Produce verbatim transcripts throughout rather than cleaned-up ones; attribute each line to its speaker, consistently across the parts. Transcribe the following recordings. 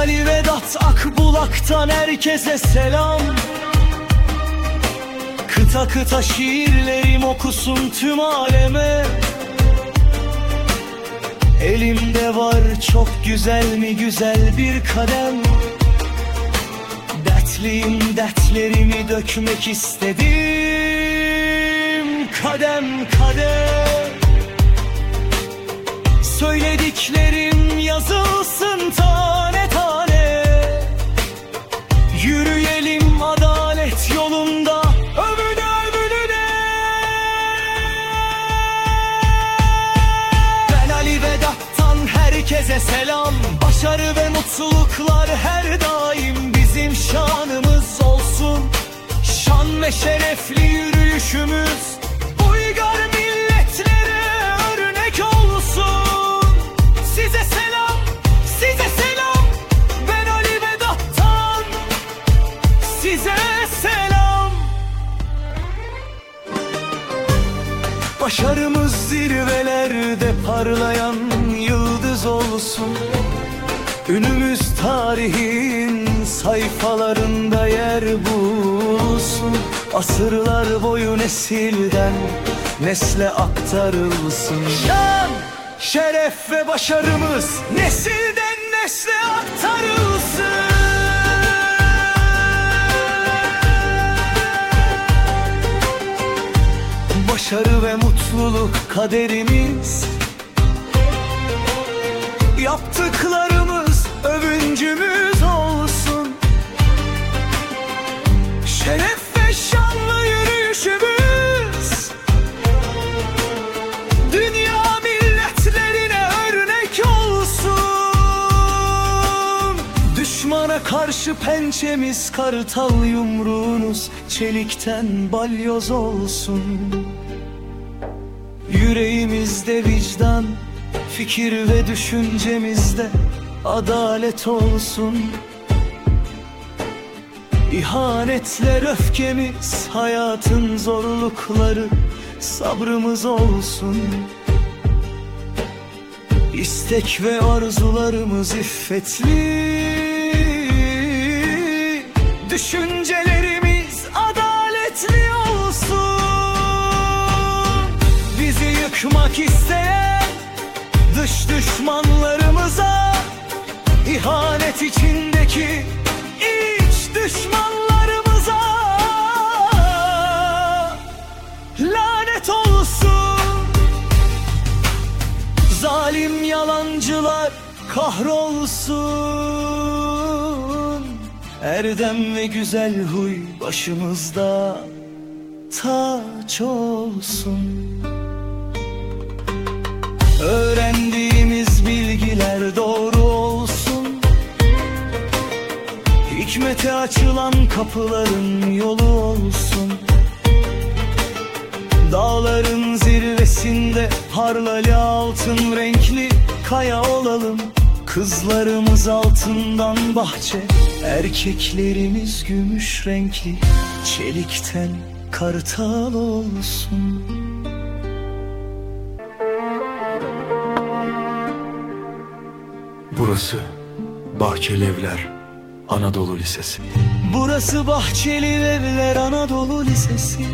Speaker 1: Ali Vedat Akbulak'tan herkese selam. Kıta kıta şiirlerim okusun tüm aleme. Elimde var çok güzel mi güzel bir kadem. Dertliyim, dertlerimi dökmek istedim. Kadem kadem söylediklerim yazılsın tane tane. Yürüyelim adalet yolunda ömüne ömüne. Ben Ali Vedat'tan herkese selam. Başarı ve mutluluklar her daim bizim şanımız olsun. Şan ve şerefli yürüyüşümüz uygar milletlere örnek olsun. Size selam, size selam. Ben Ali Vedat'tan size selam. Başarımız zirvelerde parlayan yıldız olsun. Ünümüz tarihin sayfalarında yer bulsun. Asırlar boyu nesilden nesle aktarılsın. Şan, şeref ve başarımız nesilden nesle aktarılsın. Başarı ve mutluluk kaderimiz. Yaptıklarımız övüncümüz olsun. Şeref ve şanlı yürüyüşümüz dünya milletlerine örnek olsun. Düşmana karşı pençemiz kartal, yumruğunuz çelikten balyoz olsun. Yüreğimizde vicdan, fikir ve düşüncemizde adalet olsun. İhanetler öfkemiz, hayatın zorlukları sabrımız olsun. İstek ve arzularımız iffetli, düşüncelerimiz adaletli olsun. Bizi yıkmak isteyen dış düşmanlarımıza, ihanet içindeki iç düşmanlarımıza lanet olsun. Zalim yalancılar kahrolsun. Erdem ve güzel huy başımızda taç olsun. Öğrendiğimiz bilgiler doğru olsun. Hikmete açılan kapıların yolu olsun. Dağların zirvesinde harlali altın renkli kaya olalım. Kızlarımız altından bahçe, erkeklerimiz gümüş renkli çelikten kartal olsun.
Speaker 2: Burası Bahçeli Evler Anadolu Lisesi.
Speaker 1: Burası Bahçeli Evler Anadolu Lisesi.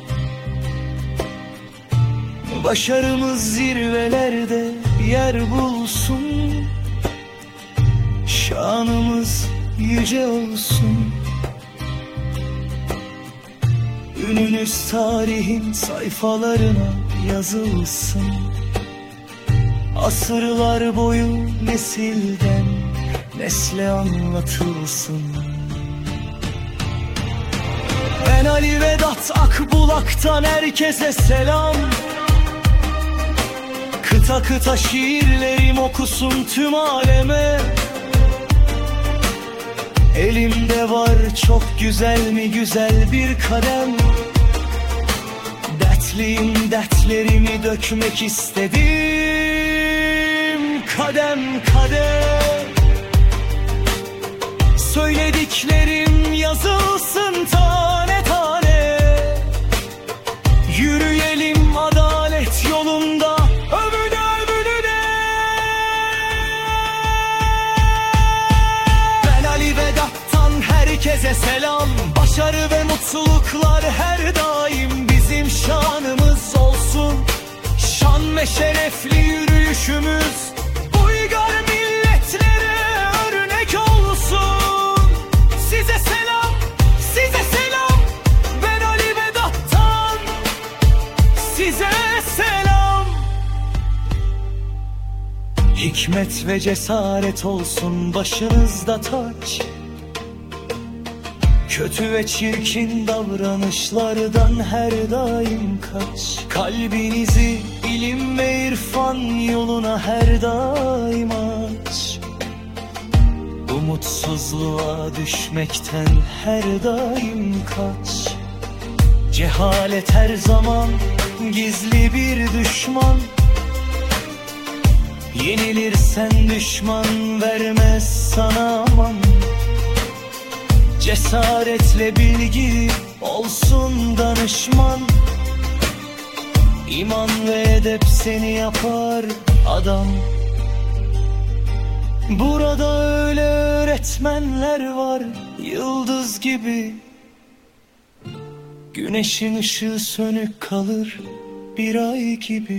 Speaker 1: Başarımız zirvelerde yer bulsun. Şanımız yüce olsun. Ününüz tarihin sayfalarına yazılsın. Asırlar boyu nesilden nesle anlatılsın. Ben Ali Vedat Akbulak'tan herkese selam. Kıta kıta şiirlerim okusun tüm aleme. Elimde var çok güzel mi güzel bir kadem. Dertliyim, dertlerimi dökmek istedim. Kadem kadem söylediklerim yazılsın tane tane. Yürüyelim adalet yolunda ömüne ömüne. herkese selam. Başarı ve mutluluklar her daim bizim şanımız olsun. Şan ve şerefli yürüyüşümüz uygar milletlere örnek olsun. Size selam, size selam, ben Ali Vedat'tan size selam. Hikmet ve cesaret olsun başınızda taç. Kötü ve çirkin davranışlardan her daim kaç. Kalbinizi ilim ve irfan yoluna her daim aç. Umutsuzluğa düşmekten her daim kaç. Cehalet her zaman gizli bir düşman. Yenilirsen düşman vermez sana aman. Cesaretle bilgi olsun danışman. İman ve edep seni yapar adam. Burada öyle öğretmenler var yıldız gibi. Güneşin ışığı sönük kalır bir ay gibi.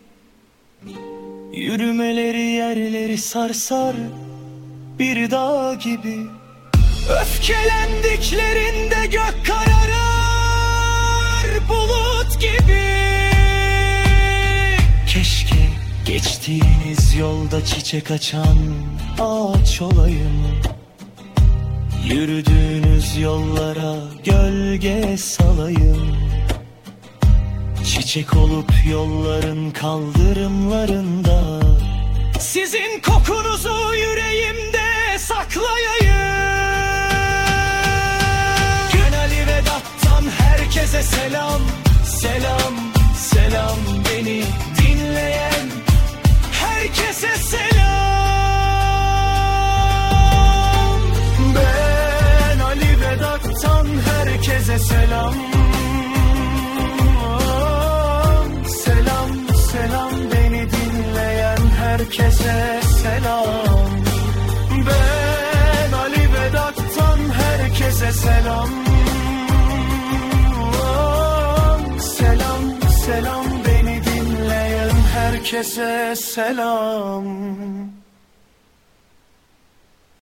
Speaker 1: Yürümeleri yerleri sarsar bir dağ gibi. Öfkelendiklerinde gök kararır bulut gibi. Keşke geçtiğiniz yolda çiçek açan ağaç olayım. Yürüdüğünüz yollara gölge salayım. Çiçek olup yolların kaldırımlarında sizin kokunuzu yüreğimde saklayayım. Ali Vedat'tan herkese selam, selam, selam, beni dinleyen herkese selam. Ben Ali Vedat'tan herkese selam. Selam, selam, beni dinleyen herkese selam. Ben Ali Vedat'tan herkese selam. Selam, selam, beni dinleyen herkese selam.